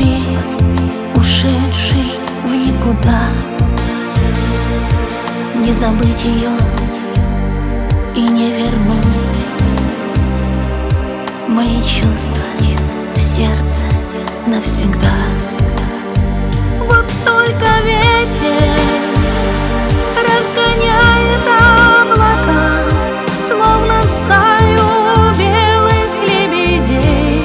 любви, ушедшей в никуда. Не забыть ее и не вернуть мои чувства в сердце навсегда. Вот только ветер разгоняет облака, словно стаю белых лебедей,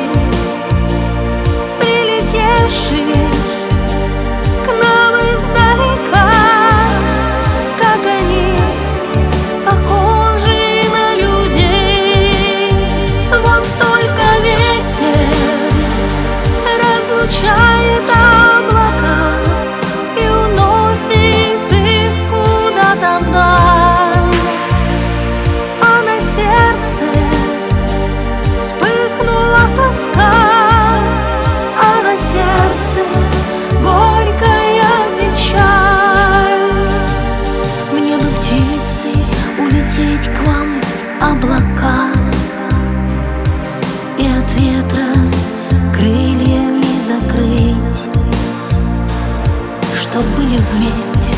прилетевших к нам издалека. Как они похожи на людей. Вот только ветер разлучает облака и уносит их куда-то вдаль, а на сердце вспыхнула тоска, а на сердце горькая печаль. Мне бы птицей улететь к вам, облака, и от ветра крыльями закрыть, чтоб были вместе